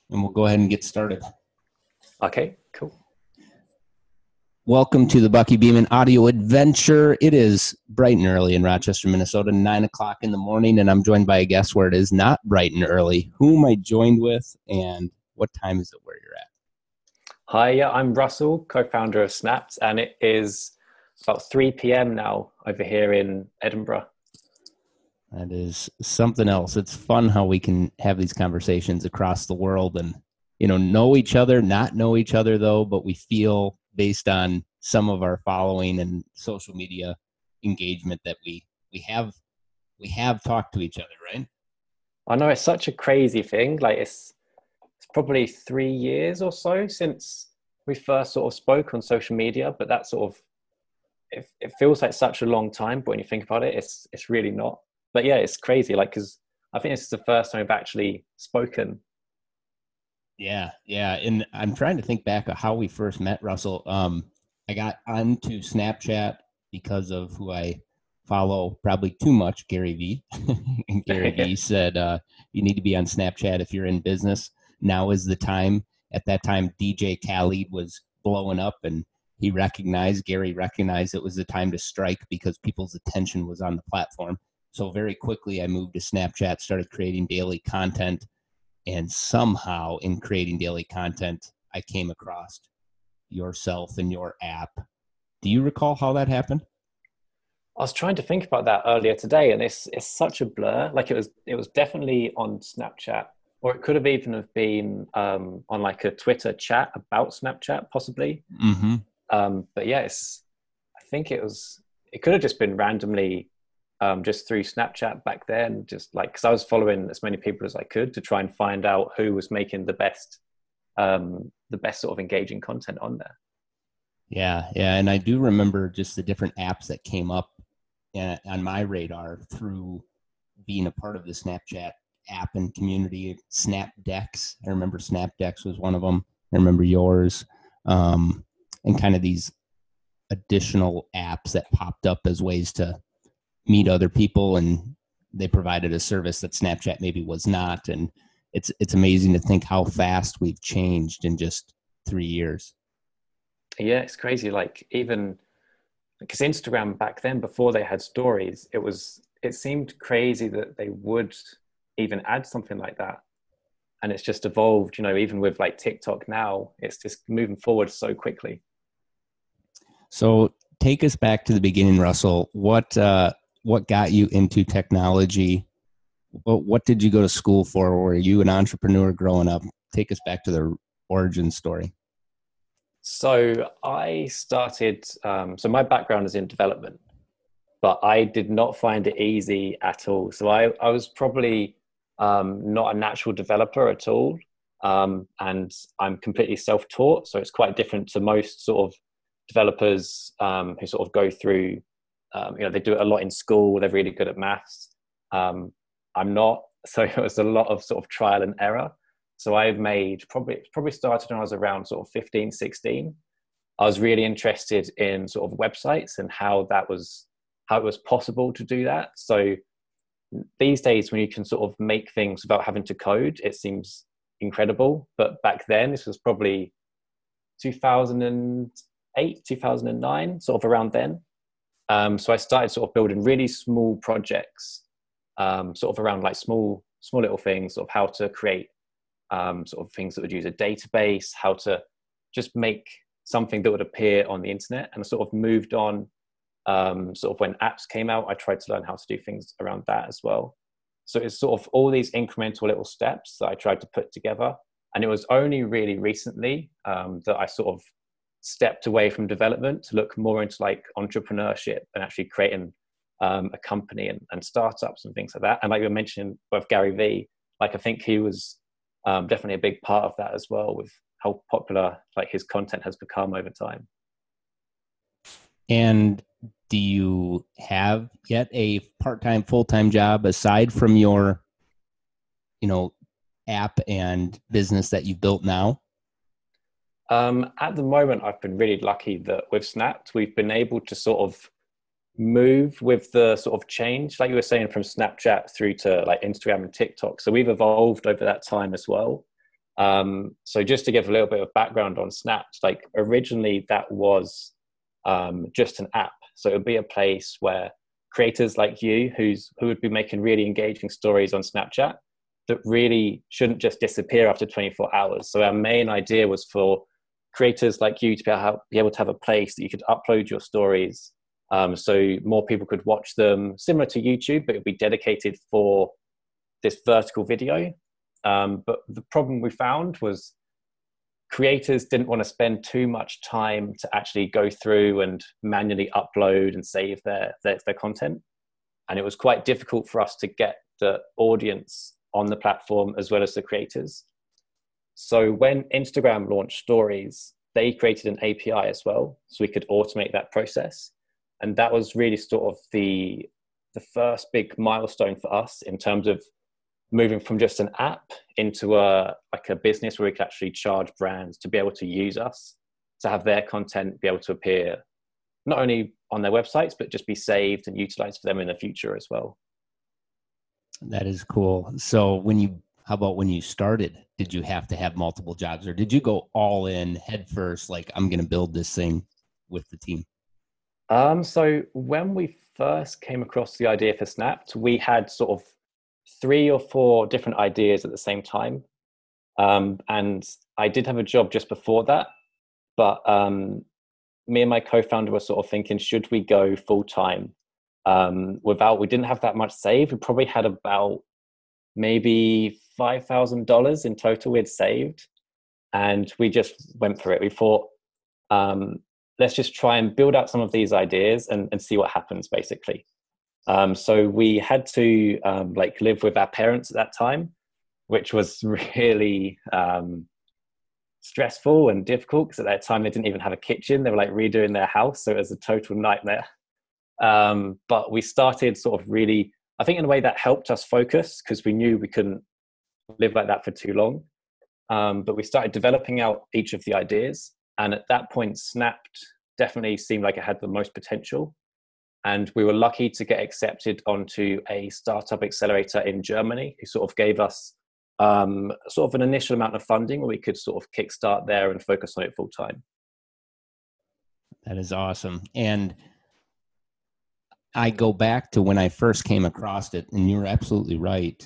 and we'll go ahead and get started. Okay, cool. Welcome to the Bucky Beeman audio adventure. It is bright and early in Rochester, Minnesota, 9 o'clock in the morning, and I'm joined by a guest where it is not bright and early. Who am I joined with, and what time is it where you're at? Hi, yeah, I'm Russell, co-founder of Snapped, and it is about 3 p.m. now over here in Edinburgh. That is something else. It's fun how we can have these conversations across the world and, know each other, not know each other though, but we feel based on some of our following and social media engagement that we have talked to each other, right? I know it's such a crazy thing. Like it's probably 3 years or so since we first sort of spoke on social media, but that sort of, it feels like such a long time, but when you think about it, it's really not. But yeah, it's crazy. Like, cause I think this is the first time we've actually spoken. Yeah. And I'm trying to think back of how we first met, Russell. I got onto Snapchat because of who I follow probably too much, Gary Vee. And Gary Vee said, you need to be on Snapchat if you're in business. Now is the time. At that time, DJ Khaled was blowing up, and Gary recognized it was the time to strike because people's attention was on the platform. So very quickly, I moved to Snapchat, started creating daily content, and somehow in creating daily content, I came across yourself and your app. Do you recall how that happened? I was trying to think about that earlier today, and it's such a blur. Like it was definitely on Snapchat, or it could have even have been on like a Twitter chat about Snapchat, possibly. Mm-hmm. But yeah, I think it could have just been randomly just through Snapchat back then, just like, because I was following as many people as I could to try and find out who was making the best sort of engaging content on there. Yeah. And I do remember just the different apps that came up on my radar through being a part of the Snapchat app and community. Snapdex. I remember Snapdex was one of them. I remember yours. And kind of these additional apps that popped up as ways to meet other people, and they provided a service that Snapchat maybe was not. And it's amazing to think how fast we've changed in just 3 years. Yeah, it's crazy. Like even because Instagram back then, before they had stories, it seemed crazy that they would even add something like that. And it's just evolved, even with like TikTok now, it's just moving forward so quickly. So take us back to the beginning, Russell. What got you into technology? What did you go to school for? Were you an entrepreneur growing up? Take us back to the origin story. So I started, so my background is in development, but I did not find it easy at all. So I was probably not a natural developer at all. And I'm completely self-taught. So it's quite different to most sort of developers who sort of go through, they do it a lot in school. They're really good at maths. I'm not. So it was a lot of sort of trial and error. So I made probably started when I was around sort of 15, 16. I was really interested in sort of websites and how it was possible to do that. So these days when you can sort of make things without having to code, it seems incredible. But back then, this was probably 2008, 2009, sort of around then. So I started sort of building really small projects, sort of around like small little things, sort of how to create sort of things that would use a database, how to just make something that would appear on the internet, and sort of moved on. Sort of when apps came out, I tried to learn how to do things around that as well. So it's sort of all these incremental little steps that I tried to put together. And it was only really recently that I sort of stepped away from development to look more into like entrepreneurship and actually creating a company and startups and things like that. And like you were mentioning with Gary Vee, like I think he was definitely a big part of that as well, with how popular like his content has become over time. And do you have yet a part-time, full-time job aside from your, app and business that you've built now? At the moment, I've been really lucky that with Snapped, we've been able to sort of move with the sort of change, like you were saying, from Snapchat through to like Instagram and TikTok. So we've evolved over that time as well. So just to give a little bit of background on Snapped, like originally that was just an app. So it would be a place where creators like you who would be making really engaging stories on Snapchat that really shouldn't just disappear after 24 hours. So our main idea was for creators like you to be able to have a place that you could upload your stories, so more people could watch them, similar to YouTube, but it would be dedicated for this vertical video. But the problem we found was creators didn't want to spend too much time to actually go through and manually upload and save their content. And it was quite difficult for us to get the audience on the platform as well as the creators. So when Instagram launched Stories, they created an API as well, so we could automate that process. And that was really sort of the first big milestone for us in terms of moving from just an app into a business where we could actually charge brands to be able to use us, to have their content be able to appear not only on their websites, but just be saved and utilized for them in the future as well. That is cool. So how about when you started, did you have to have multiple jobs, or did you go all in head first, like I'm going to build this thing with the team? So when we first came across the idea for Snapped, we had sort of 3 or 4 different ideas at the same time. And I did have a job just before that, but me and my co-founder were sort of thinking, should we go full time? We didn't have that much saved. We probably had about maybe $5,000 in total we'd saved. And we just went for it. We thought, let's just try and build out some of these ideas and see what happens, basically. So we had to live with our parents at that time, which was really stressful and difficult, because at that time they didn't even have a kitchen. They were like redoing their house, so it was a total nightmare. But we started sort of really, I think in a way that helped us focus, because we knew we couldn't live like that for too long. But we started developing out each of the ideas, and at that point Snapped definitely seemed like it had the most potential. And we were lucky to get accepted onto a startup accelerator in Germany, who sort of gave us sort of an initial amount of funding where we could sort of kickstart there and focus on it full time. That is awesome. And I go back to when I first came across it, and you're absolutely right.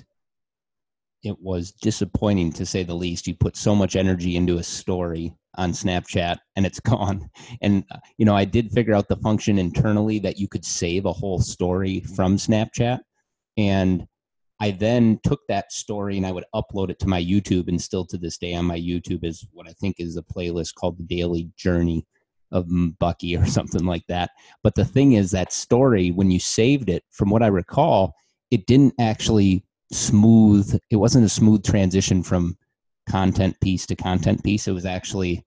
It was disappointing, to say the least. You put so much energy into a story on Snapchat and it's gone. And, I did figure out the function internally that you could save a whole story from Snapchat. And I then took that story and I would upload it to my YouTube. And still to this day on my YouTube is what I think is a playlist called The Daily Journey of Bucky or something like that. But the thing is, that story, when you saved it, from what I recall, it didn't actually it wasn't a smooth transition from content piece to content piece. It was actually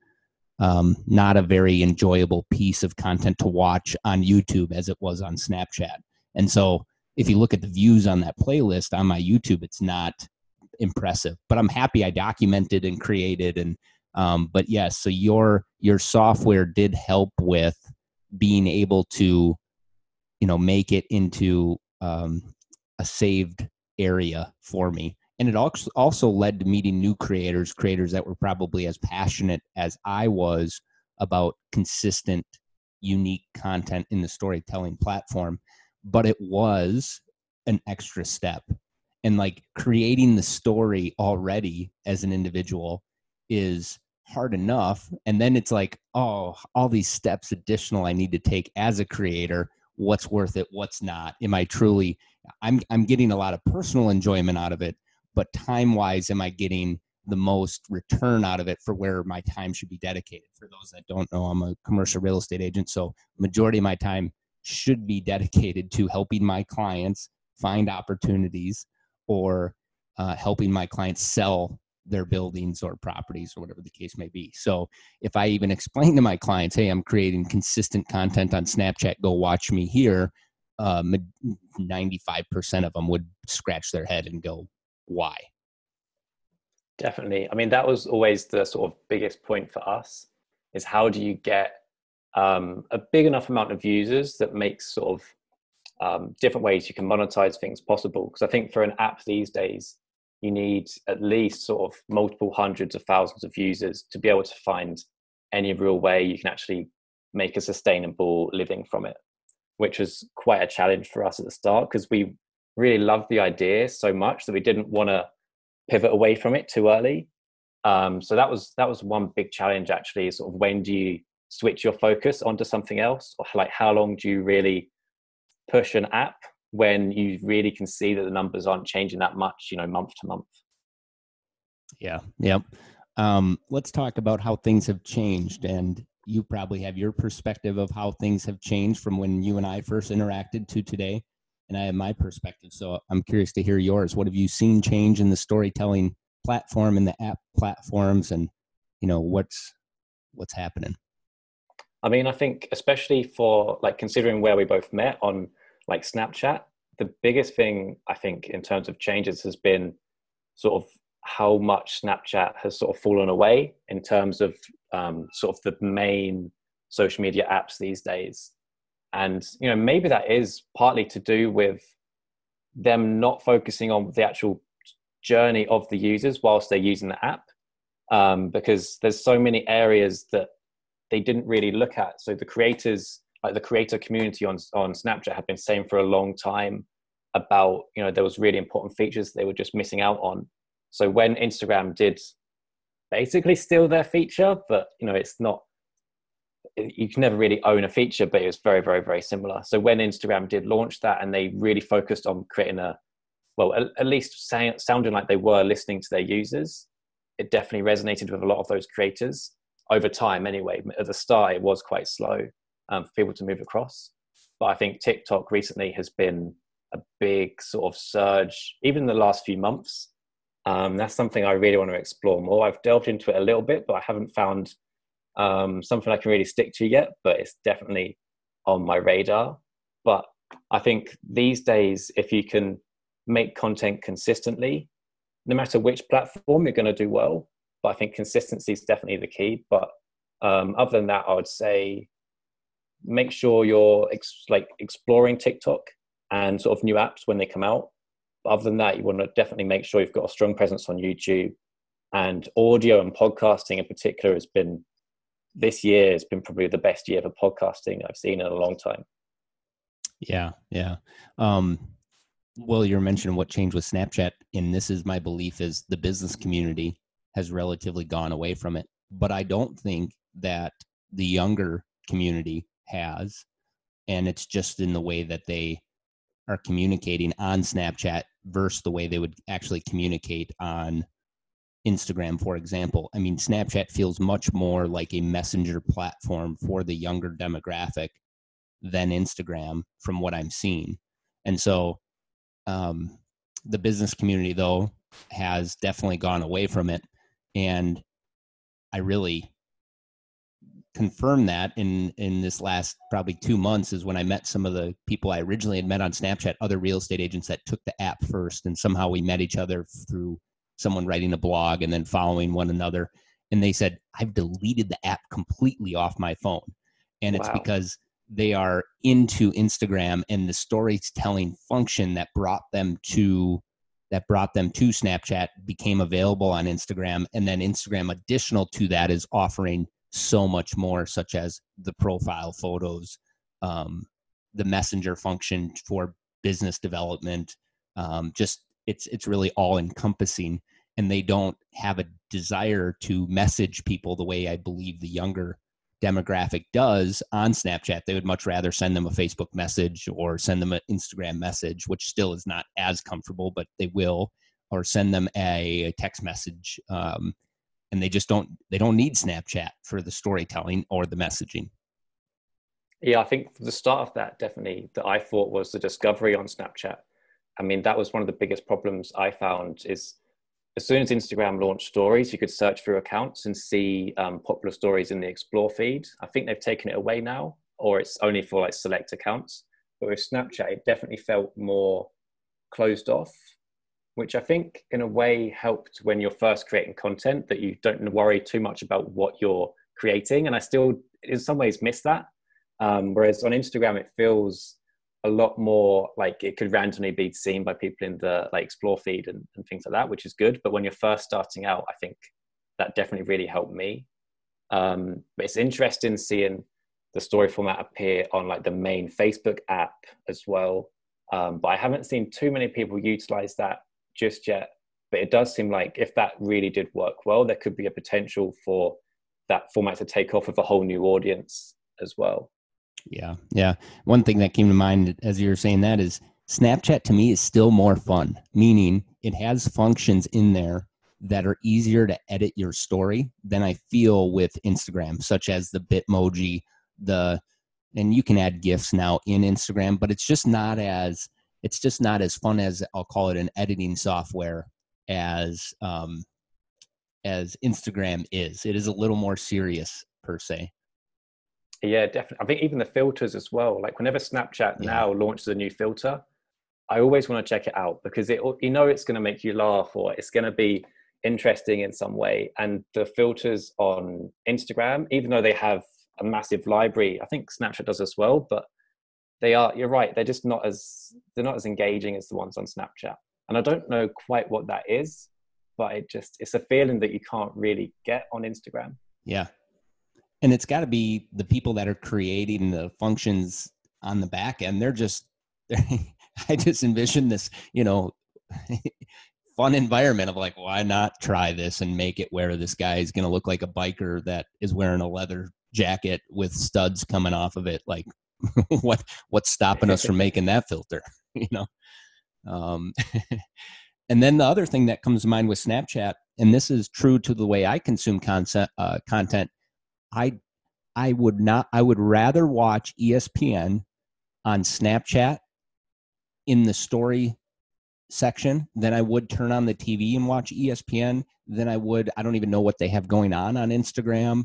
not a very enjoyable piece of content to watch on YouTube as it was on Snapchat. And so if you look at the views on that playlist on my YouTube, it's not impressive, but I'm happy I documented and created. And but yes, so your software did help with being able to make it into a saved area for me. And it also led to meeting new creators that were probably as passionate as I was about consistent, unique content in the storytelling platform. But it was an extra step. And like creating the story already as an individual is hard enough. And then it's like, oh, all these steps additional I need to take as a creator. What's worth it? What's not? Am I truly, I'm getting a lot of personal enjoyment out of it, but time-wise, am I getting the most return out of it for where my time should be dedicated? For those that don't know, I'm a commercial real estate agent, so majority of my time should be dedicated to helping my clients find opportunities or helping my clients sell their buildings or properties or whatever the case may be. So if I even explain to my clients, hey, I'm creating consistent content on Snapchat, go watch me here, 95% of them would scratch their head and go, why? Definitely. I mean, that was always the sort of biggest point for us, is how do you get a big enough amount of users that makes sort of different ways you can monetize things possible. Because I think for an app these days, you need at least sort of multiple hundreds of thousands of users to be able to find any real way you can actually make a sustainable living from it, which was quite a challenge for us at the start, because we really loved the idea so much that we didn't want to pivot away from it too early. So that was one big challenge, actually, sort of when do you switch your focus onto something else, or like how long do you really push an app when you really can see that the numbers aren't changing that much, month to month. Yeah. Yep. Let's talk about how things have changed, and you probably have your perspective of how things have changed from when you and I first interacted to today. And I have my perspective. So I'm curious to hear yours. What have you seen change in the storytelling platform and the app platforms, and what's happening? I mean, I think especially for like considering where we both met on like Snapchat, the biggest thing I think in terms of changes has been sort of how much Snapchat has sort of fallen away in terms of sort of the main social media apps these days. And, maybe that is partly to do with them not focusing on the actual journey of the users whilst they're using the app, because there's so many areas that they didn't really look at. So the creators, like the creator community on Snapchat, have been saying for a long time about, there was really important features they were just missing out on. So when Instagram did basically steal their feature, but it's not, you can never really own a feature, but it was very, very, very similar. So when Instagram did launch that, and they really focused on creating at least sounding like they were listening to their users, it definitely resonated with a lot of those creators over time. Anyway, at the start, it was quite slow for people to move across. But I think TikTok recently has been a big sort of surge, even in the last few months. That's something I really want to explore more. I've delved into it a little bit, but I haven't found something I can really stick to yet, but it's definitely on my radar. But I think these days, if you can make content consistently, no matter which platform, you're going to do well. But I think consistency is definitely the key. But other than that, I would say make sure you're exploring TikTok and sort of new apps when they come out. But other than that, you want to definitely make sure you've got a strong presence on YouTube. And audio and podcasting in particular this year has been probably the best year for podcasting I've seen in a long time. Yeah. Well, you're mentioning what changed with Snapchat, and this is my belief, is the business community has relatively gone away from it. But I don't think that the younger community has, and it's just in the way that they are communicating on Snapchat versus the way they would actually communicate on Instagram, for example. I mean, Snapchat feels much more like a messenger platform for the younger demographic than Instagram, from what I'm seeing. And so the business community, though, has definitely gone away from it. And I really confirmed that in this last probably 2 months, is when I met some of the people I originally had met on Snapchat, other real estate agents that took the app first. And somehow we met each other through someone writing a blog and then following one another. And they said, I've deleted the app completely off my phone. And it's because they are into Instagram and the storytelling function that brought them to Snapchat became available on Instagram. And then Instagram, additional to that, is offering so much more, such as the profile photos, the messenger function for business development. It's really all encompassing, and they don't have a desire to message people the way I believe the younger demographic does on Snapchat. They would much rather send them a Facebook message or send them an Instagram message, which still is not as comfortable, but they will, or send them a text message. And they don't need Snapchat for the storytelling or the messaging. Yeah, I think the start of that, definitely, that I thought was the discovery on Snapchat. I mean, that was one of the biggest problems I found, is as soon as Instagram launched stories, you could search through accounts and see popular stories in the explore feed. I think they've taken it away now, or it's only for like select accounts. But with Snapchat, it definitely felt more closed off, which I think in a way helped when you're first creating content, that you don't worry too much about what you're creating. And I still, in some ways, miss that. Whereas on Instagram, it feels a lot more like it could randomly be seen by people in the like explore feed and things like that, which is good. But when you're first starting out, I think that definitely really helped me. But it's interesting seeing the story format appear on like the main Facebook app as well. But I haven't seen too many people utilize that just yet. But it does seem like if that really did work well, there could be a potential for that format to take off with a whole new audience as well. Yeah. Yeah. One thing that came to mind as you were saying that is Snapchat to me is still more fun, meaning it has functions in there that are easier to edit your story than I feel with Instagram, such as the Bitmoji, and you can add GIFs now in Instagram, but it's just not as fun as, I'll call it, an editing software as Instagram is. It is a little more serious per se. Yeah, definitely. I think even the filters as well. Like whenever Snapchat now launches a new filter, I always want to check it out because it's going to make you laugh or it's going to be interesting in some way. And the filters on Instagram, even though they have a massive library, I think Snapchat does as well, but you're right, they're not as engaging as the ones on Snapchat. And I don't know quite what that is, but it's a feeling that you can't really get on Instagram. Yeah. And it's got to be the people that are creating the functions on the back end. I just envision this, fun environment of like, why not try this and make it where this guy is going to look like a biker that is wearing a leather jacket with studs coming off of it. Like what's stopping us from making that filter, And then the other thing that comes to mind with Snapchat, and this is true to the way I consume content, I would rather watch ESPN on Snapchat in the story section than I would turn on the TV and watch ESPN than I don't even know what they have going on Instagram.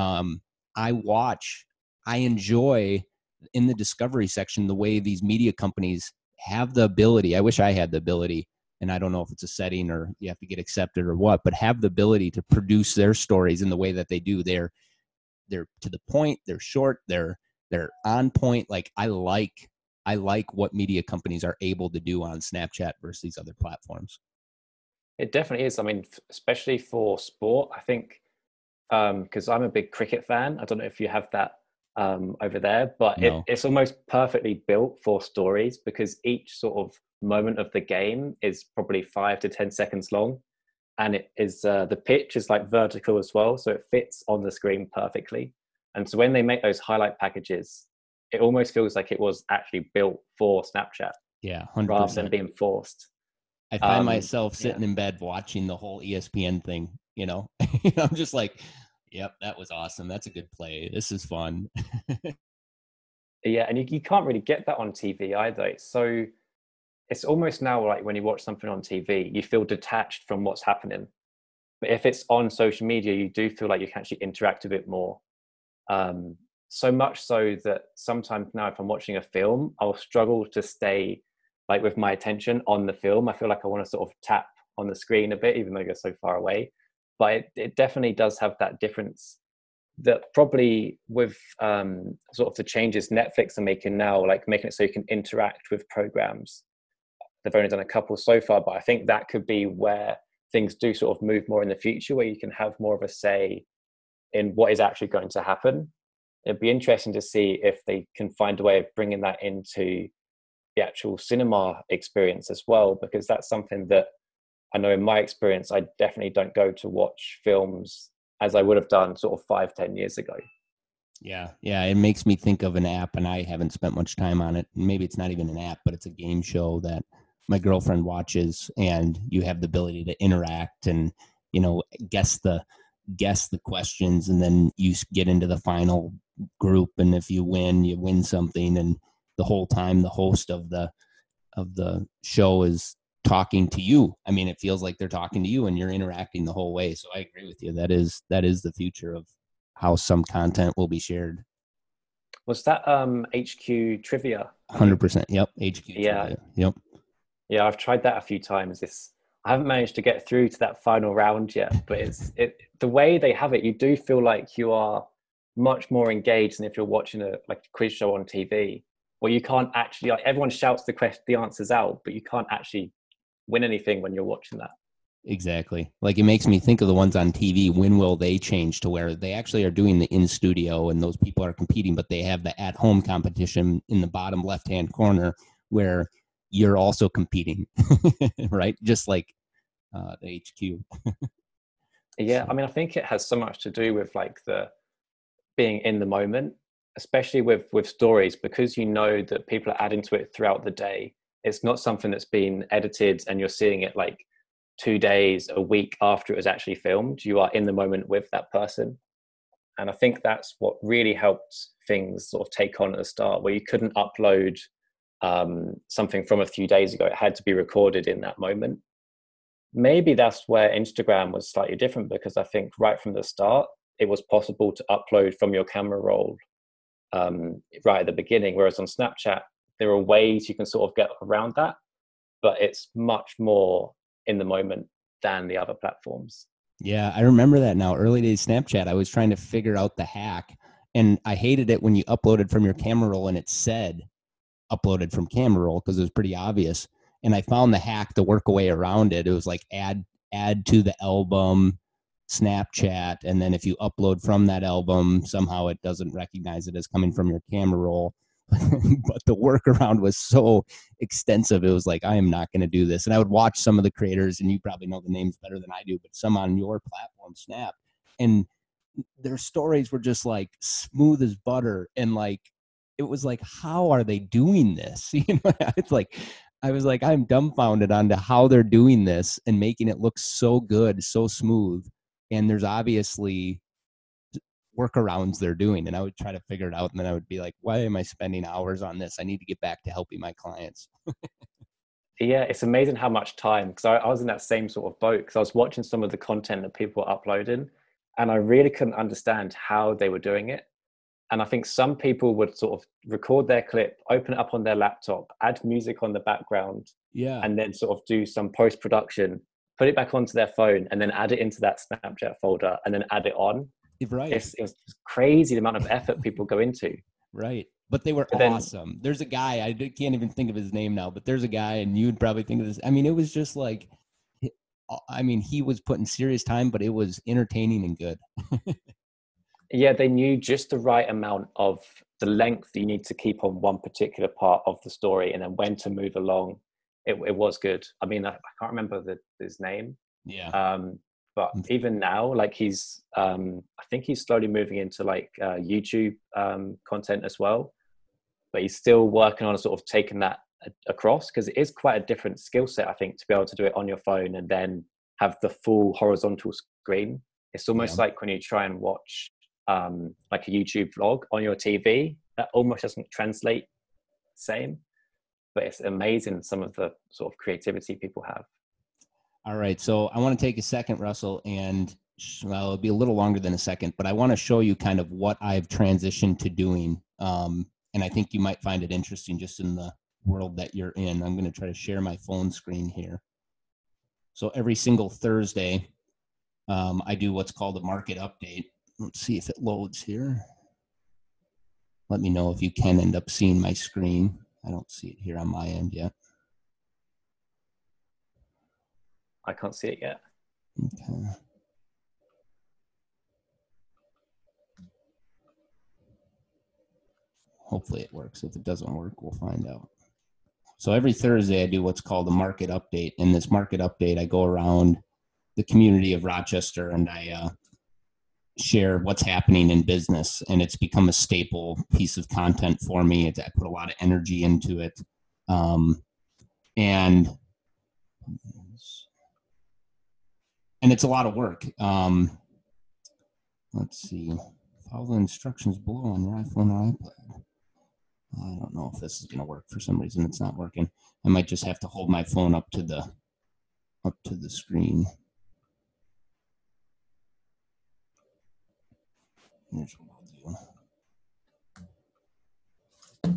I enjoy in the discovery section the way these media companies have the ability. I wish I had the ability, and I don't know if it's a setting or you have to get accepted or what, but have the ability to produce their stories in the way that they do. They're to the point, they're short, they're on point. Like I like what media companies are able to do on Snapchat versus these other platforms. It definitely is. I mean, especially for sport, I think, because I'm a big cricket fan. I don't know if you have that over there, but No. it's almost perfectly built for stories because each sort of moment of the game is probably 5 to 10 seconds long. And it is the pitch is like vertical as well, so it fits on the screen perfectly. And so when they make those highlight packages, it almost feels like it was actually built for Snapchat. Yeah, 100%. Rather than being forced. I find myself sitting in bed watching the whole ESPN thing. I'm just like, yep, that was awesome. That's a good play. This is fun. Yeah, and you can't really get that on TV either. So it's almost now like when you watch something on TV, you feel detached from what's happening. But if it's on social media, you do feel like you can actually interact a bit more. So much so that sometimes now if I'm watching a film, I'll struggle to stay like with my attention on the film. I feel like I want to sort of tap on the screen a bit, even though you're so far away. But it definitely does have that difference that probably with sort of the changes Netflix are making now, like making it so you can interact with programs. They've only done a couple so far, but I think that could be where things do sort of move more in the future, where you can have more of a say in what is actually going to happen. It'd be interesting to see if they can find a way of bringing that into the actual cinema experience as well, because that's something that I know in my experience, I definitely don't go to watch films as I would have done sort of 5-10 years ago. Yeah. It makes me think of an app, and I haven't spent much time on it. Maybe it's not even an app, but it's a game show that my girlfriend watches, and you have the ability to interact and, guess the questions, and then you get into the final group. And if you win something. And the whole time, the host of the show is talking to you. I mean, it feels like they're talking to you and you're interacting the whole way. So I agree with you. That is the future of how some content will be shared. Was that HQ Trivia? 100%. Yep. HQ Yeah. Trivia. Yep. Yeah, I've tried that a few times. I haven't managed to get through to that final round yet, but the way they have it, you do feel like you are much more engaged than if you're watching a quiz show on TV. where you can't actually, like, everyone shouts the answers out, but you can't actually win anything when you're watching that. Exactly. Like, it makes me think of the ones on TV. When will they change to where they actually are doing the in studio and those people are competing, but they have the at home competition in the bottom left hand corner where you're also competing, right? Just like the HQ. Yeah, So, I mean, I think it has so much to do with like the being in the moment, especially with stories, because you know that people are adding to it throughout the day. It's not something that's been edited and you're seeing it like 2 days, a week after it was actually filmed. You are in the moment with that person. And I think that's what really helped things sort of take on at the start, where you couldn't upload something from a few days ago. It had to be recorded in that moment. Maybe that's where Instagram was slightly different, because I think right from the start, it was possible to upload from your camera roll right at the beginning. Whereas on Snapchat, there are ways you can sort of get around that, but it's much more in the moment than the other platforms. yeah, I remember that now. Early days Snapchat, I was trying to figure out the hack, and I hated it when you uploaded from your camera roll and it said uploaded from camera roll because it was pretty obvious. And I found the hack to work a way around it. It was like add to the album Snapchat, and then if you upload from that album, somehow it doesn't recognize it as coming from your camera roll. But the workaround was so extensive. It was like, I am not going to do this. And I would watch some of the creators, and you probably know the names better than I do, but some on your platform, Snap, and their stories were just like smooth as butter. And like, it was like, how are they doing this? You know, it's like, I was like, I'm dumbfounded onto how they're doing this and making it look so good, so smooth. And there's obviously workarounds they're doing, and I would try to figure it out, and then I would be like, why am I spending hours on this? I need to get back to helping my clients. Yeah, it's amazing how much time, because I was in that same sort of boat, because I was watching some of the content that people were uploading, and I really couldn't understand how they were doing it. And I think some people would sort of record their clip, open it up on their laptop, add music on the background, Yeah, and then sort of do some post production, put it back onto their phone, and then add it into that Snapchat folder, and then add it on. right, It was crazy the amount of effort people go into. right. But they were But then, awesome. There's a guy, can't even think of his name now, but there's a guy, and you'd probably think of this. I mean, it was just like, I mean, he was putting serious time, but it was entertaining and good. yeah, they knew just the right amount of the length that you need to keep on one particular part of the story, and then when to move along. It was good. I mean, I can't remember his name, Yeah. but even now, like I think he's slowly moving into like YouTube content as well. But he's still working on sort of taking that across, because it is quite a different skill set, I think, to be able to do it on your phone and then have the full horizontal screen. It's Yeah. almost like when you try and watch like a YouTube vlog on your TV, that almost doesn't translate the same. But it's amazing some of the sort of creativity people have. All right. So I want to take a second, Russell, and well, it'll be a little longer than a second, but I want to show you kind of what I've transitioned to doing. And I think you might find it interesting just in the world that you're in. I'm going to try to share my phone screen here. So every single Thursday, I do what's called a market update. Let's see if it loads here. Let me know if you can end up seeing my screen. I don't see it here on my end yet. I can't see it yet. Okay. Hopefully it works. If it doesn't work, we'll find out. So every Thursday I do what's called a market update. In this market update, I go around the community of Rochester and I share what's happening in business. And it's become a staple piece of content for me. I put a lot of energy into it. And it's a lot of work. Let's see. Follow the instructions below on your iPhone or iPad. I don't know if this is going to work. For some reason, it's not working. I might just have to hold my phone up to the screen. Here's what I'll do.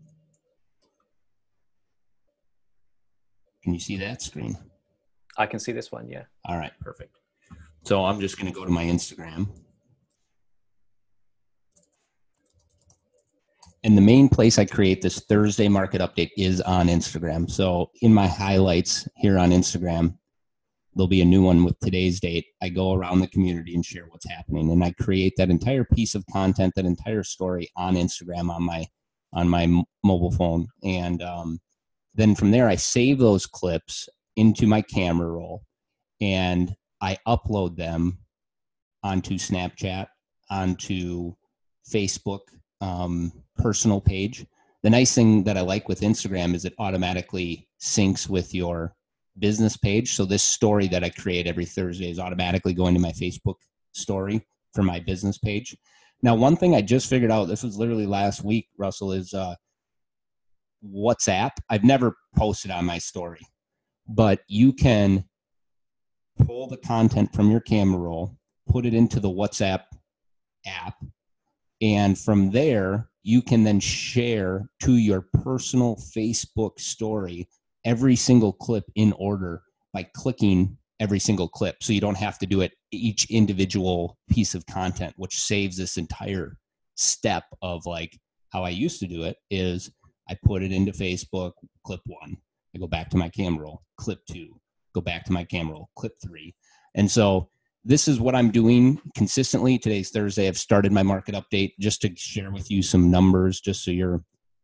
Can you see that screen? I can see this one, yeah. All right, perfect. So I'm just going to go to my Instagram. And the main place I create this Thursday market update is on Instagram. So in my highlights here on Instagram, there'll be a new one with today's date. I go around the community and share what's happening, and I create that entire piece of content, that entire story on Instagram on my mobile phone. And then from there, I save those clips into my camera roll, and I upload them onto Snapchat, onto Facebook personal page. The nice thing that I like with Instagram is it automatically syncs with your business page. So this story that I create every Thursday is automatically going to my Facebook story for my business page. Now, one thing I just figured out, this was literally last week, Russell, is WhatsApp. I've never posted on my story, but you can pull the content from your camera roll, put it into the WhatsApp app, and from there, you can then share to your personal Facebook story every single clip in order by clicking every single clip. So you don't have to do it each individual piece of content, which saves this entire step of like how I used to do it is I put it into Facebook, clip 1, I go back to my camera roll, clip 2, go back to my camera roll, clip 3. And so this is what I'm doing consistently. Today's Thursday. I've started my market update just to share with you some numbers, just so you're,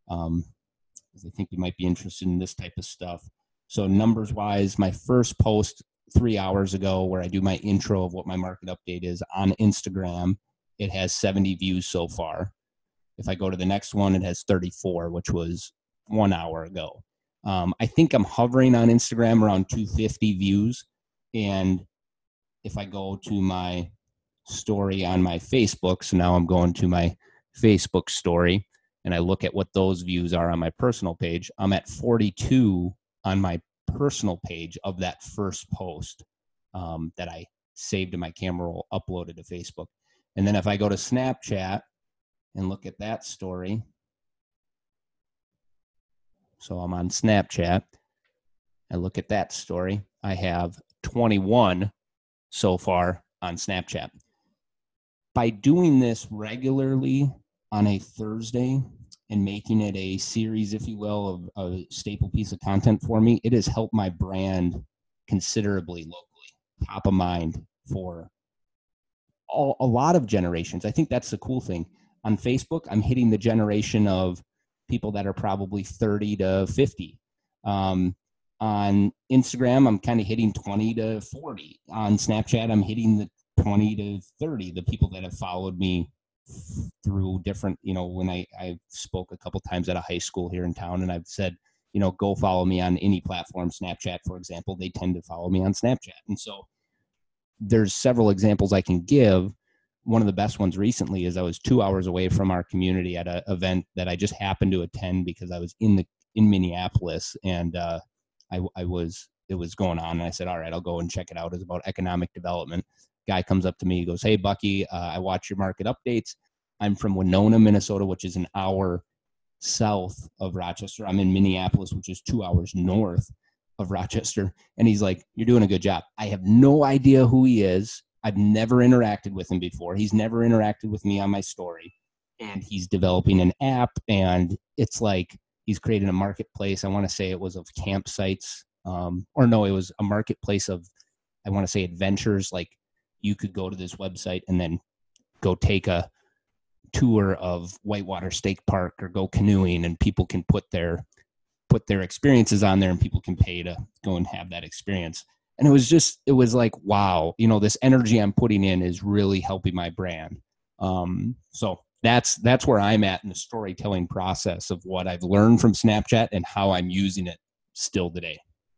I think you might be interested in this type of stuff. So numbers wise, my first post 3 hours ago where I do my intro of what my market update is on Instagram, it has 70 views so far. If I go to the next one, it has 34, which was 1 hour ago. I think I'm hovering on Instagram around 250 views. And if I go to my story on my Facebook, so now I'm going to my Facebook story and I look at what those views are on my personal page, I'm at 42 on my personal page of that first post that I saved to my camera roll, uploaded to Facebook. And then if I go to Snapchat and look at that story, so I'm on Snapchat, I look at that story, I have 21 so far on Snapchat. By doing this regularly on a Thursday and making it a series, if you will, of a staple piece of content for me, it has helped my brand considerably locally, top of mind for a lot of generations. I think that's the cool thing. On Facebook, I'm hitting the generation of people that are probably 30 to 50. On Instagram, I'm kind of hitting 20 to 40. On Snapchat, I'm hitting the 20 to 30, the people that have followed me through different, when I spoke a couple times at a high school here in town, and I've said, go follow me on any platform, Snapchat, for example, they tend to follow me on Snapchat. And so there's several examples I can give. One of the best ones recently is I was 2 hours away from our community at an event that I just happened to attend because I was in Minneapolis, and it was going on, and I said, all right, I'll go and check it out. It's about economic development. Guy comes up to me, he goes, hey, Bucky, I watch your market updates. I'm from Winona, Minnesota, which is an hour south of Rochester. I'm in Minneapolis, which is 2 hours north of Rochester. And he's like, you're doing a good job. I have no idea who he is. I've never interacted with him before. He's never interacted with me on my story. And he's developing an app, and it's like he's created a marketplace. I want to say it was of campsites, or no, it was a marketplace of, I want to say, adventures. Like you could go to this website and then go take a tour of Whitewater State Park or go canoeing, and people can put their experiences on there, and people can pay to go and have that experience. And it was like, wow, this energy I'm putting in is really helping my brand. So that's where I'm at in the storytelling process of what I've learned from Snapchat and how I'm using it still today.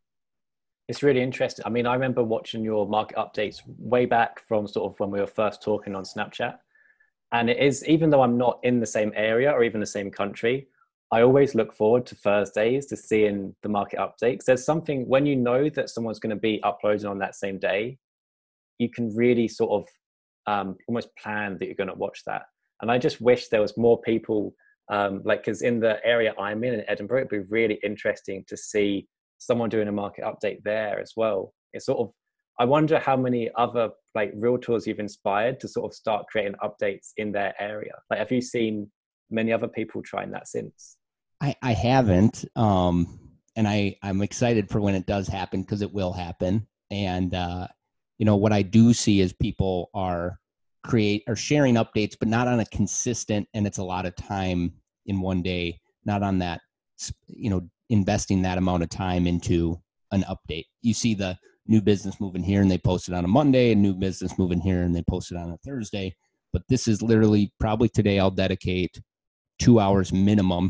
It's really interesting. I mean, I remember watching your market updates way back from sort of when we were first talking on Snapchat. And it is, even though I'm not in the same area or even the same country, I always look forward to Thursdays to seeing the market updates. There's something, when you know that someone's going to be uploading on that same day, you can really sort of almost plan that you're going to watch that. And I just wish there was more people, because in the area I'm in Edinburgh, it'd be really interesting to see someone doing a market update there as well. It's sort of, I wonder how many other realtors you've inspired to sort of start creating updates in their area. Like, have you seen many other people trying that since? I haven't. And I'm excited for when it does happen, because it will happen. And, what I do see is people are sharing updates, but not on a consistent, and it's a lot of time in one day, not on that, investing that amount of time into an update. You see the new business moving here and they post it on a Monday, and new business moving here and they post it on a Thursday. But this is literally, probably today I'll dedicate 2 hours minimum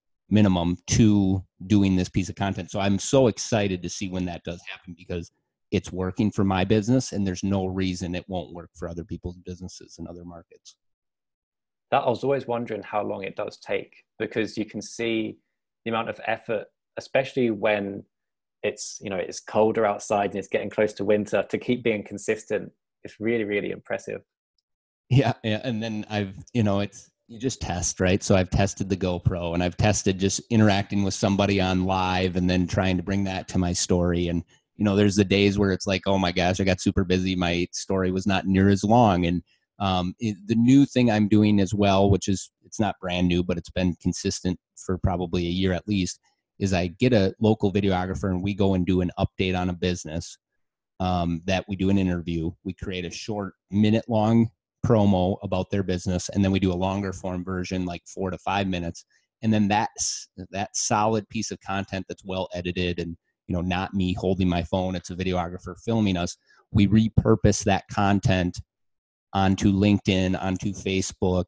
to doing this piece of content. So I'm so excited to see when that does happen, because it's working for my business and there's no reason it won't work for other people's businesses and other markets. That I was always wondering how long it does take, because you can see the amount of effort, especially when it's colder outside and it's getting close to winter, to keep being consistent. It's really, really impressive. Yeah. And then you just test, right? So I've tested the GoPro, and I've tested just interacting with somebody on live and then trying to bring that to my story. And, there's the days where it's like, oh my gosh, I got super busy. My story was not near as long. And the new thing I'm doing as well, which is, it's not brand new, but it's been consistent for probably a year at least, is I get a local videographer and we go and do an update on a business, that we do an interview. We create a short minute-long promo about their business, and then we do a longer form version, like 4 to 5 minutes. And then that solid piece of content that's well edited, and not me holding my phone, it's a videographer filming us. We repurpose that content onto LinkedIn, onto Facebook,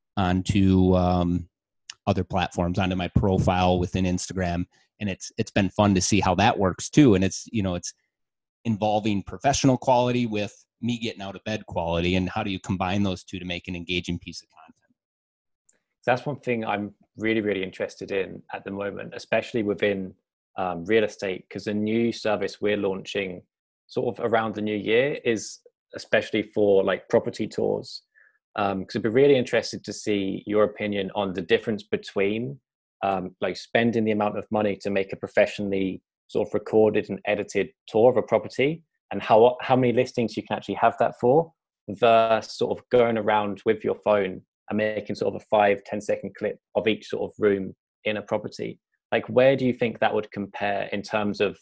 onto other platforms, onto my profile within Instagram. And it's been fun to see how that works too. And it's involving professional quality with me getting out of bed quality, and how do you combine those two to make an engaging piece of content? That's one thing I'm really, really interested in at the moment, especially within real estate, because a new service we're launching sort of around the new year is especially for like property tours. Because I'd be really interested to see your opinion on the difference between like spending the amount of money to make a professionally sort of recorded and edited tour of a property, and how many listings you can actually have that for, versus sort of going around with your phone and making sort of a 5-10 second clip of each sort of room in a property. Like, where do you think that would compare in terms of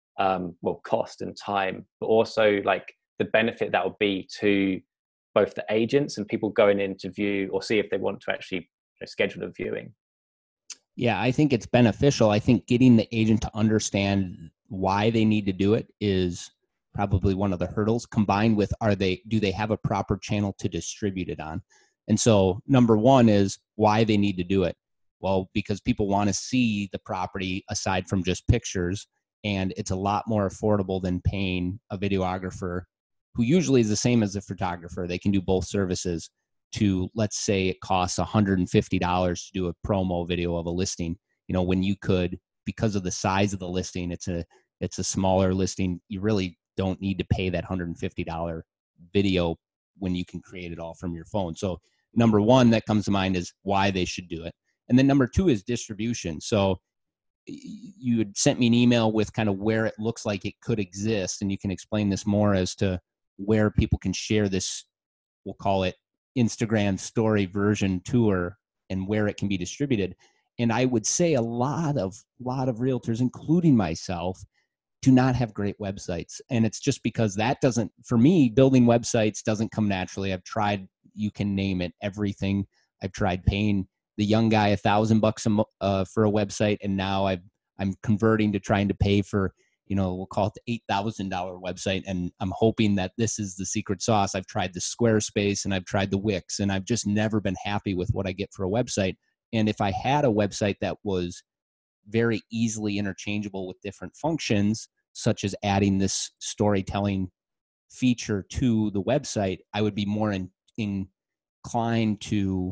cost and time, but also like the benefit that would be to both the agents and people going in to view or see if they want to actually schedule a viewing? Yeah, I think it's beneficial. I think getting the agent to understand why they need to do it is probably one of the hurdles, combined with do they have a proper channel to distribute it on? And so number one is why they need to do it. Well, because people want to see the property aside from just pictures, and it's a lot more affordable than paying a videographer, who usually is the same as a photographer. They can do both services. To, let's say it costs $150 to do a promo video of a listing, when you could, because of the size of the listing, it's a smaller listing, you really don't need to pay that $150 video when you can create it all from your phone. So number one that comes to mind is why they should do it. And then number two is distribution. So you had sent me an email with kind of where it looks like it could exist, and you can explain this more as to where people can share this, we'll call it Instagram story version tour, and where it can be distributed. And I would say a lot of realtors, including myself, do not have great websites. And it's just because for me, building websites doesn't come naturally. I've tried, you can name it, everything. I've tried paying the young guy $1,000 for a website, and now I'm converting to trying to pay for, we'll call it the $8,000 website. And I'm hoping that this is the secret sauce. I've tried the Squarespace and I've tried the Wix, and I've just never been happy with what I get for a website. And if I had a website that was very easily interchangeable with different functions, such as adding this storytelling feature to the website, I would be more inclined to,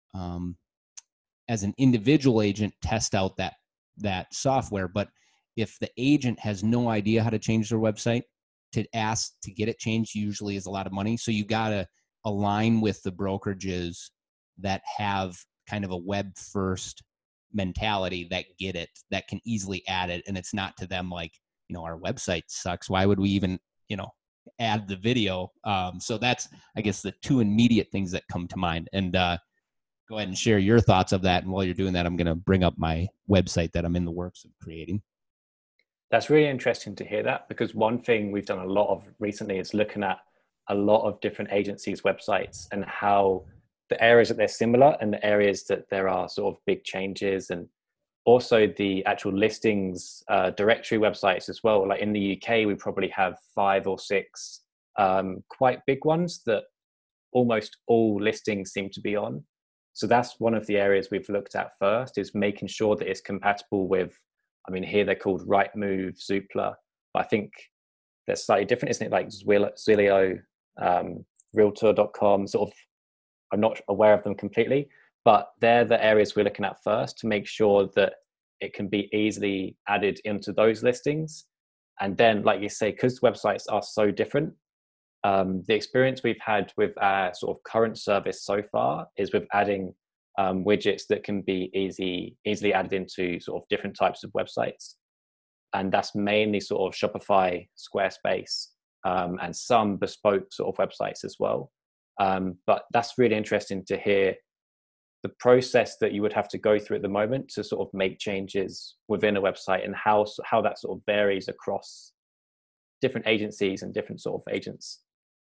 as an individual agent, test out that software. But if the agent has no idea how to change their website, to ask to get it changed usually is a lot of money. So you got to align with the brokerages that have kind of a web first mentality, that get it, that can easily add it. And it's not to them like, our website sucks, why would we even, add the video? So that's, I guess, the two immediate things that come to mind. And go ahead and share your thoughts of that. And while you're doing that, I'm going to bring up my website that I'm in the works of creating. That's really interesting to hear that, because one thing we've done a lot of recently is looking at a lot of different agencies' websites and how the areas that they're similar and the areas that there are sort of big changes, and also the actual listings directory websites as well. Like in the UK, we probably have 5 or 6 quite big ones that almost all listings seem to be on. So that's one of the areas we've looked at first, is making sure that it's compatible with, I mean, here they're called Rightmove, Zoopla, but I think they're slightly different, isn't it? Like Zillow, Realtor.com, sort of, I'm not aware of them completely, but they're the areas we're looking at first to make sure that it can be easily added into those listings. And then, like you say, because websites are so different, the experience we've had with our sort of current service so far is with adding widgets that can be easily added into sort of different types of websites. And that's mainly sort of Shopify, Squarespace, and some bespoke sort of websites as well. But that's really interesting to hear the process that you would have to go through at the moment to sort of make changes within a website, and how that sort of varies across different agencies and different sort of agents.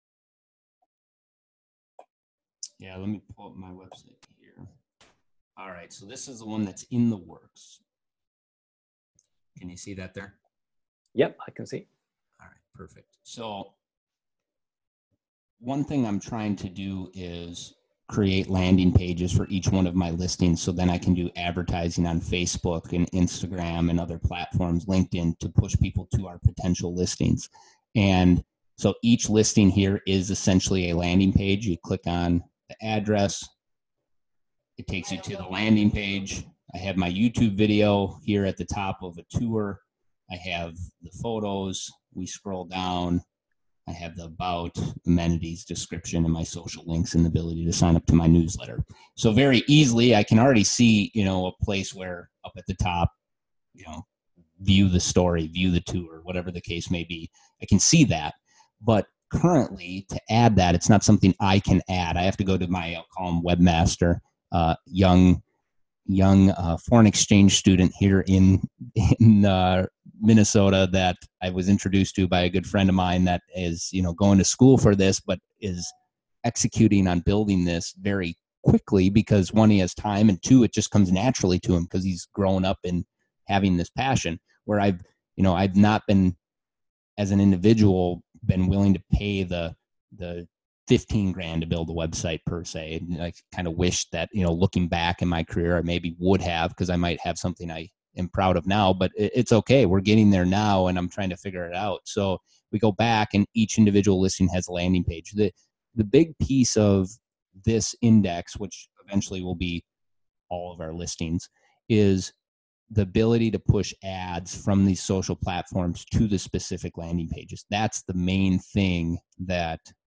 Yeah, let me pull up my website here. All right, so this is the one that's in the works. Can you see that there? Yep, I can see. All right, perfect. So one thing I'm trying to do is create landing pages for each one of my listings, so then I can do advertising on Facebook and Instagram and other platforms, LinkedIn, to push people to our potential listings. And so each listing here is essentially a landing page. You click on the address, it takes you to the landing page. I have my YouTube video here at the top of a tour. I have the photos. We scroll down. I have the about, amenities, description, and my social links, and the ability to sign up to my newsletter. So very easily, I can already see, a place where up at the top, view the story, view the tour, whatever the case may be. I can see that. But currently, to add that, it's not something I can add. I have to go to my, I'll call him webmaster, young foreign exchange student here in Minnesota that I was introduced to by a good friend of mine that is, going to school for this, but is executing on building this very quickly because, one, he has time, and 2, it just comes naturally to him because he's grown up in having this passion, where I've not been, as an individual, been willing to pay the 15 grand to build a website per se. And I kind of wish that, looking back in my career, I maybe would have, because I might have something I am proud of now, but it's okay. We're getting there now, and I'm trying to figure it out. So we go back, and each individual listing has a landing page. The big piece of this index, which eventually will be all of our listings, is the ability to push ads from these social platforms to the specific landing pages. That's the main thing, that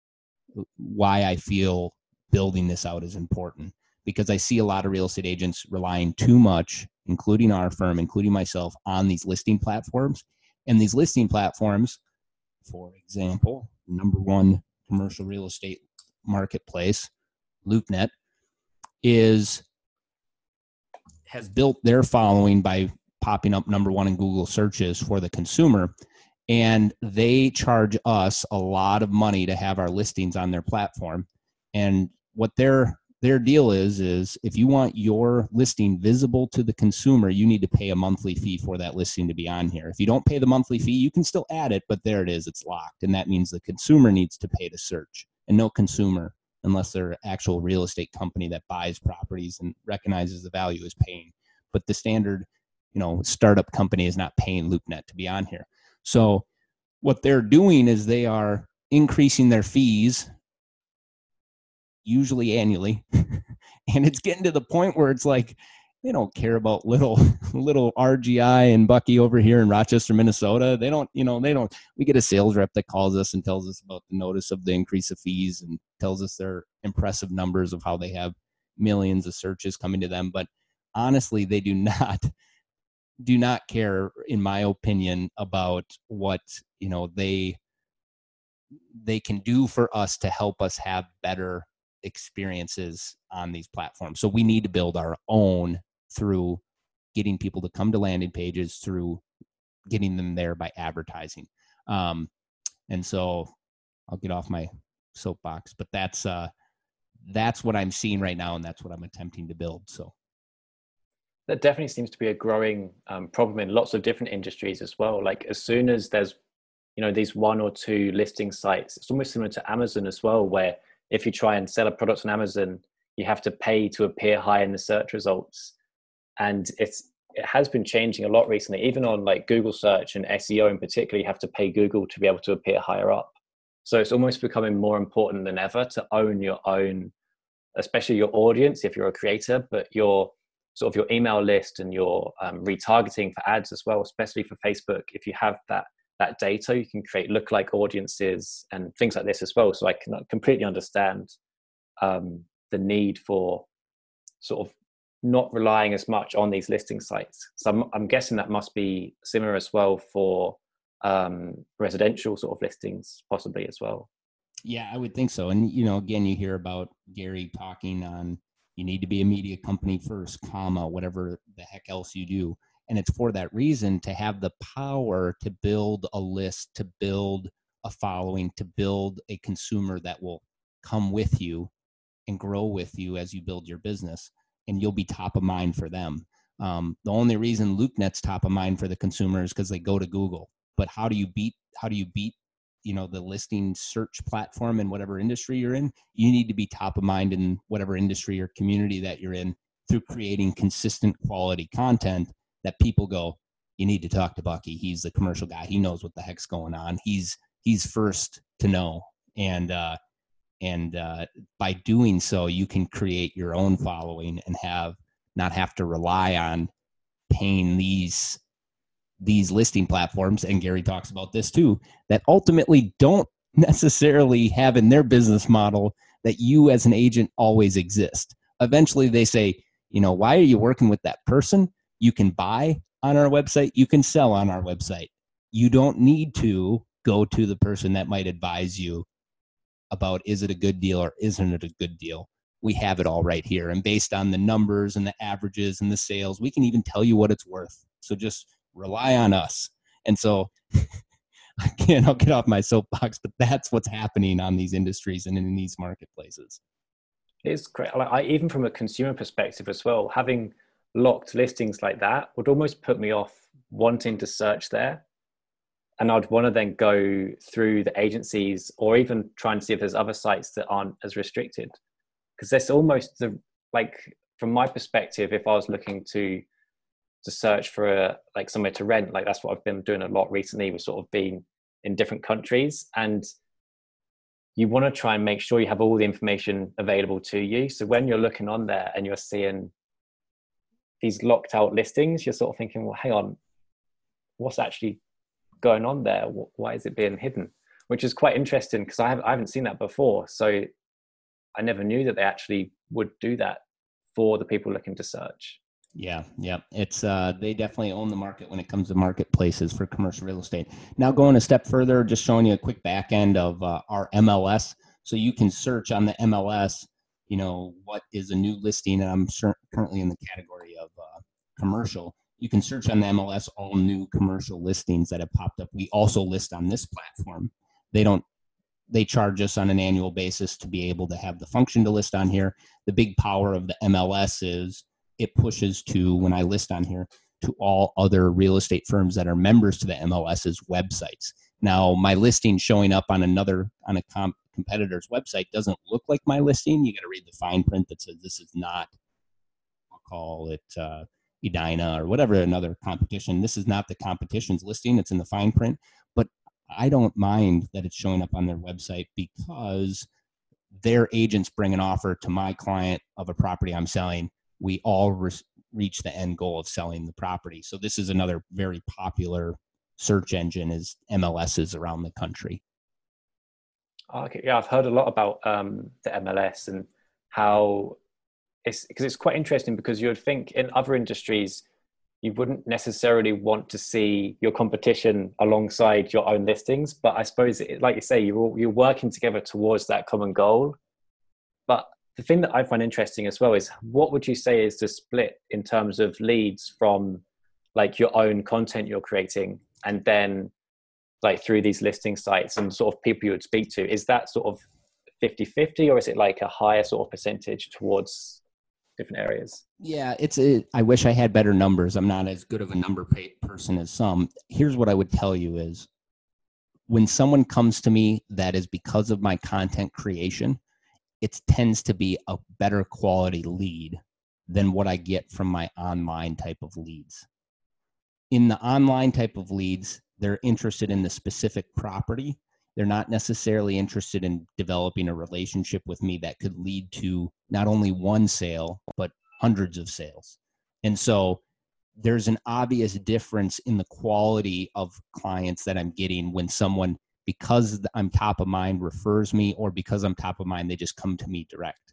why I feel building this out is important, because I see a lot of real estate agents relying too much, including our firm, including myself, on these listing platforms. And these listing platforms, for example, number one commercial real estate marketplace, LoopNet, has built their following by popping up number one in Google searches for the consumer. And they charge us a lot of money to have our listings on their platform. And what their deal is if you want your listing visible to the consumer, you need to pay a monthly fee for that listing to be on here. If you don't pay the monthly fee, you can still add it, but there it is, it's locked. And that means the consumer needs to pay to search, and no consumer, unless they're an actual real estate company that buys properties and recognizes the value, is paying. But the standard, startup company is not paying LoopNet to be on here. So what they're doing is they are increasing their fees, usually annually. And it's getting to the point where it's like, they don't care about little RGI and Bucky over here in Rochester, Minnesota. They don't, we get a sales rep that calls us and tells us about the notice of the increase of fees and tells us their impressive numbers of how they have millions of searches coming to them. But honestly, they do not care, in my opinion, about what, they can do for us to help us have better experiences on these platforms. So we need to build our own through getting people to come to landing pages, through getting them there by advertising. And so I'll get off my soapbox, but that's what I'm seeing right now, and that's what I'm attempting to build. So that definitely seems to be a growing problem in lots of different industries as well. Like as soon as there's, these one or two listing sites, it's almost similar to Amazon as well, where if you try and sell a product on Amazon, you have to pay to appear high in the search results. And it has been changing a lot recently, even on like Google search and SEO in particular, you have to pay Google to be able to appear higher up. So it's almost becoming more important than ever to own your own, especially your audience if you're a creator, but your sort of your email list and your retargeting for ads as well, especially for Facebook. If you have that data, you can create lookalike audiences and things like this as well. So I can completely understand the need for sort of not relying as much on these listing sites. So I'm guessing that must be similar as well for residential sort of listings possibly as well. Yeah, I would think so. And, again, you hear about Gary talking on, you need to be a media company first, whatever the heck else you do. And it's for that reason, to have the power to build a list, to build a following, to build a consumer that will come with you and grow with you as you build your business, and you'll be top of mind for them. The only reason LoopNet's top of mind for the consumer is because they go to Google. But how do you beat the listing search platform in whatever industry you're in? You need to be top of mind in whatever industry or community that you're in, through creating consistent quality content that people go, you need to talk to Bucky. He's the commercial guy. He knows what the heck's going on. He's first to know. And by doing so, you can create your own following and not have to rely on paying these listing platforms. And Gary talks about this too, that ultimately don't necessarily have in their business model that you as an agent always exist. Eventually they say, why are you working with that person? You can buy on our website, you can sell on our website. You don't need to go to the person that might advise you about, is it a good deal or isn't it a good deal? We have it all right here. And based on the numbers and the averages and the sales, we can even tell you what it's worth. So just rely on us. And so, again, I'll get off my soapbox, but that's what's happening on these industries and in these marketplaces. It's great. Even from a consumer perspective as well, having locked listings like that would almost put me off wanting to search there. And I'd want to then go through the agencies or even try and see if there's other sites that aren't as restricted. Because there's almost from my perspective, if I was looking to search for somewhere to rent, that's what I've been doing a lot recently. We've sort of been in different countries, and you want to try and make sure you have all the information available to you. So when you're looking on there and you're seeing these locked out listings, you're sort of thinking, well, hang on, what's actually going on there? Why is it being hidden? Which is quite interesting, because I haven't seen that before. So I never knew that they actually would do that for the people looking to search. Yeah. It's they definitely own the market when it comes to marketplaces for commercial real estate. Now, going a step further, just showing you a quick back end of our MLS. So you can search on the MLS, what is a new listing, and I'm currently in the category of commercial. You can search on the MLS all new commercial listings that have popped up. We also list on this platform. They charge us on an annual basis to be able to have the function to list on here. The big power of the MLS is it pushes to, when I list on here, to all other real estate firms that are members to the MLS's websites. Now, my listing showing up on a competitor's website doesn't look like my listing. You got to read the fine print that says this is not, I'll call it Edina or whatever, another competition. This is not the competition's listing. It's in the fine print. But I don't mind that it's showing up on their website, because their agents bring an offer to my client of a property I'm selling. We all reach the end goal of selling the property. So this is another very popular search engine, is MLSs around the country. Okay, yeah, I've heard a lot about the MLS and how it's quite interesting, because you would think in other industries you wouldn't necessarily want to see your competition alongside your own listings, but I suppose, like you say, you're working together towards that common goal. But the thing that I find interesting as well is, what would you say is the split in terms of leads from like your own content you're creating, and then like through these listing sites and sort of people you would speak to? Is that sort of 50-50, or is it like a higher sort of percentage towards different areas? Yeah, I wish I had better numbers. I'm not as good of a number person as some. Here's what I would tell you is, when someone comes to me that is because of my content creation, it tends to be a better quality lead than what I get from my online type of leads. In the online type of leads, they're interested in the specific property. They're not necessarily interested in developing a relationship with me that could lead to not only one sale, but hundreds of sales. And so there's an obvious difference in the quality of clients that I'm getting when someone, because I'm top of mind, refers me, or because I'm top of mind, they just come to me direct.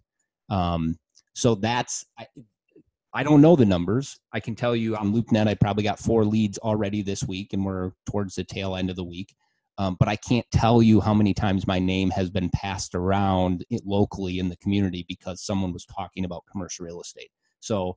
So I don't know the numbers. I can tell you on LoopNet, I probably got 4 leads already this week, and we're towards the tail end of the week. But I can't tell you how many times my name has been passed around locally in the community because someone was talking about commercial real estate. So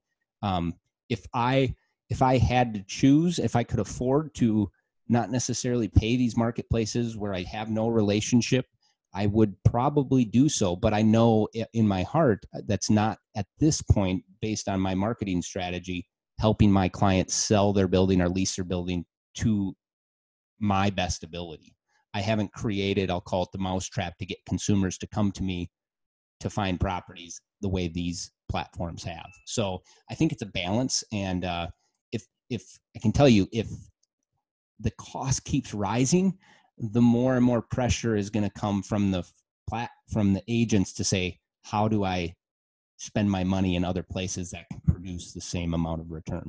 if I had to choose, if I could afford to not necessarily pay these marketplaces where I have no relationship, I would probably do so. But I know in my heart that's not at this point, based on my marketing strategy, helping my clients sell their building or lease their building to my best ability. I haven't created, I'll call it the mousetrap, to get consumers to come to me to find properties the way these platforms have. So I think it's a balance. And if I can tell you, if the cost keeps rising, the more and more pressure is going to come from the agents to say, how do I spend my money in other places that can produce the same amount of return?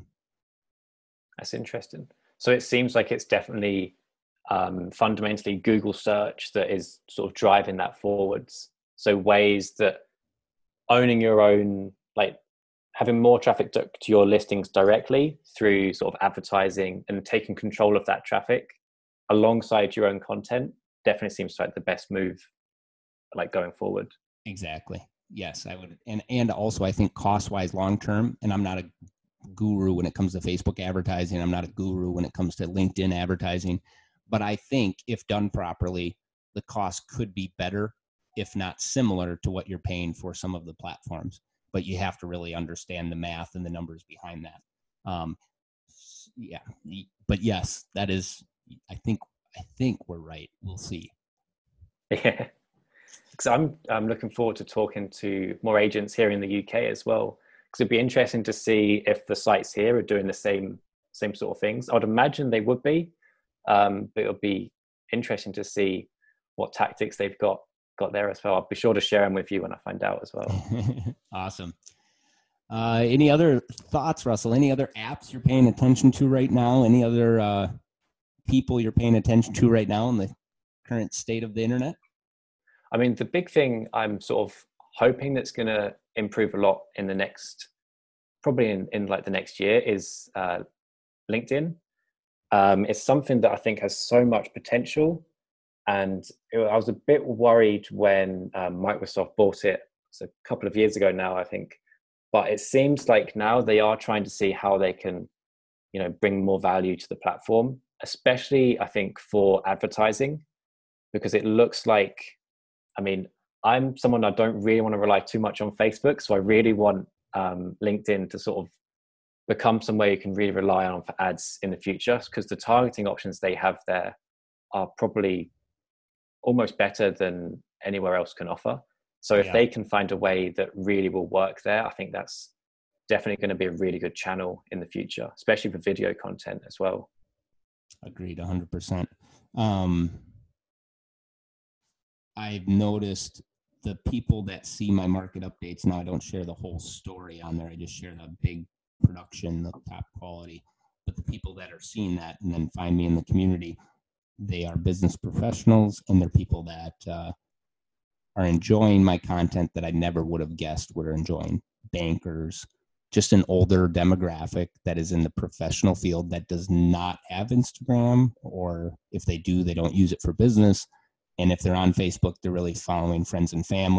That's interesting. So it seems like it's definitely fundamentally Google search that is sort of driving that forwards. So ways that owning your own, like having more traffic to your listings directly through sort of advertising and taking control of that traffic alongside your own content, definitely seems like the best move, like going forward. Exactly. Yes, I would. And also I think cost-wise long-term, and I'm not a guru when it comes to Facebook advertising. I'm not a guru when it comes to LinkedIn advertising, but I think if done properly, the cost could be better, if not similar to what you're paying for some of the platforms. But you have to really understand the math and the numbers behind that. Yeah, but yes, that is, I think we're right. We'll see. Yeah, because I'm looking forward to talking to more agents here in the UK as well, because it'd be interesting to see if the sites here are doing the same sort of things. I would imagine they would be, but it'll be interesting to see what tactics they've got there as well. I'll be sure to share them with you when I find out as well. Awesome. Any other thoughts, Russell? Any other apps you're paying attention to right now? Any other people you're paying attention to right now in the current state of the internet? I mean, the big thing I'm sort of hoping that's going to improve a lot in the next, probably in like the next year, is LinkedIn. It's something that I think has so much potential. And I was a bit worried when Microsoft bought it. It's a couple of years ago now, I think. But it seems like now they are trying to see how they can, bring more value to the platform, especially I think for advertising, because it looks like, I mean, I'm someone, I don't really want to rely too much on Facebook. So I really want LinkedIn to sort of become somewhere you can really rely on for ads in the future, because the targeting options they have there are probably almost better than anywhere else can offer. So if they can find a way that really will work there, I think that's definitely going to be a really good channel in the future, especially for video content as well. Agreed, 100%. I've noticed the people that see my market updates now, I don't share the whole story on there. I just share the big production, the top quality. But the people that are seeing that and then find me in the community, they are business professionals, and they're people that are enjoying my content that I never would have guessed were enjoying. Bankers, just an older demographic that is in the professional field that does not have Instagram, or if they do, they don't use it for business. And if they're on Facebook, they're really following friends and family.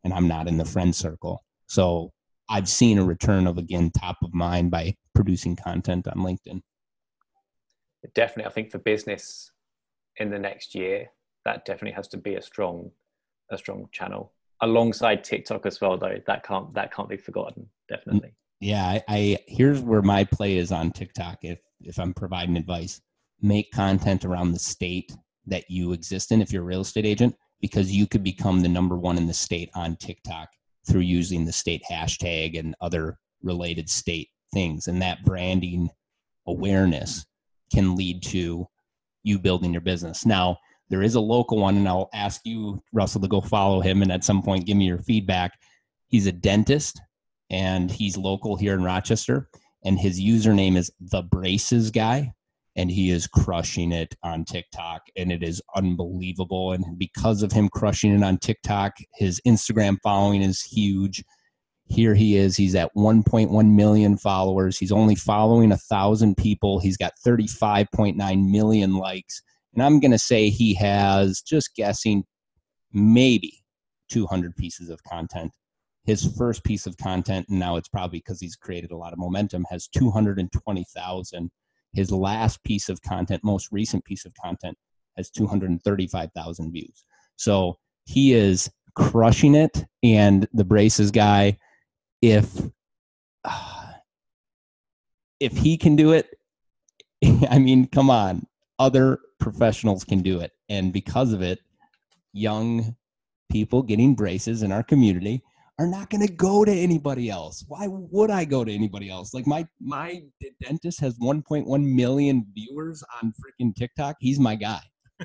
and I'm not in the friend circle. So I've seen a return of, again, top of mind by producing content on LinkedIn. Definitely. I think for business in the next year, that definitely has to be a strong channel alongside TikTok as well, though. That can't be forgotten. Definitely. Yeah. I here's where my play is on TikTok. If I'm providing advice, make content around the state that you exist in. If you're a real estate agent, because you could become the number one in the state on TikTok through using the state hashtag and other related state things. And that branding awareness can lead to you building your business. Now, there is a local one, and I'll ask you, Russell, to go follow him and at some point give me your feedback. He's a dentist, and he's local here in Rochester, and his username is The Braces Guy, and he is crushing it on TikTok, and it is unbelievable. And because of him crushing it on TikTok, his Instagram following is huge. Here he is. He's at 1.1 million followers. He's only following 1,000 people. He's got 35.9 million likes. And I'm going to say he has, just guessing, maybe 200 pieces of content. His first piece of content, and now it's probably because he's created a lot of momentum, has 220,000. His last piece of content, most recent piece of content, has 235,000 views. So he is crushing it. And the Braces Guy, if he can do it, I mean, come on, other professionals can do it. And because of it, young people getting braces in our community are not going to go to anybody else. Why would I go to anybody else? Like my dentist has 1.1 million viewers on freaking TikTok. He's my guy.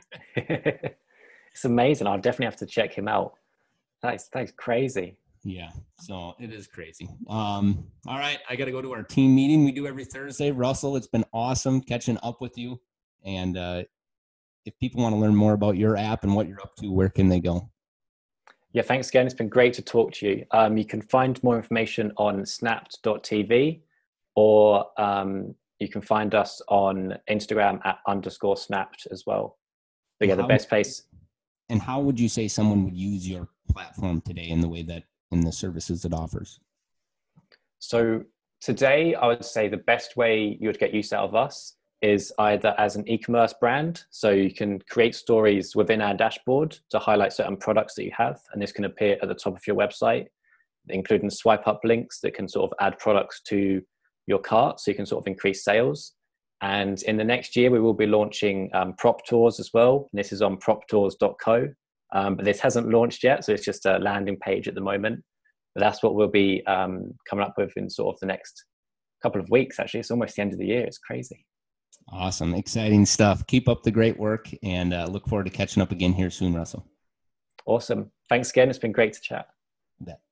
It's amazing. I'll definitely have to check him out. That's crazy. Yeah, so it is crazy. All right, I got to go to our team meeting we do every Thursday. Russell, it's been awesome catching up with you. And if people want to learn more about your app and what you're up to, where can they go? Yeah, thanks again. It's been great to talk to you. You can find more information on snapped.tv, or you can find us on Instagram at _snapped as well. But yeah, the best place. And how would you say someone would use your platform today in the way that, in the services it offers? So today, I would say the best way you would get use out of us is either as an e-commerce brand. So you can create stories within our dashboard to highlight certain products that you have. And this can appear at the top of your website, including swipe up links that can sort of add products to your cart. So you can sort of increase sales. And in the next year, we will be launching prop tours as well. And this is on proptours.co. But this hasn't launched yet. So it's just a landing page at the moment. But that's what we'll be coming up with in sort of the next couple of weeks, actually. It's almost the end of the year. It's crazy. Awesome. Exciting stuff. Keep up the great work, and look forward to catching up again here soon, Russell. Awesome. Thanks again. It's been great to chat. You bet.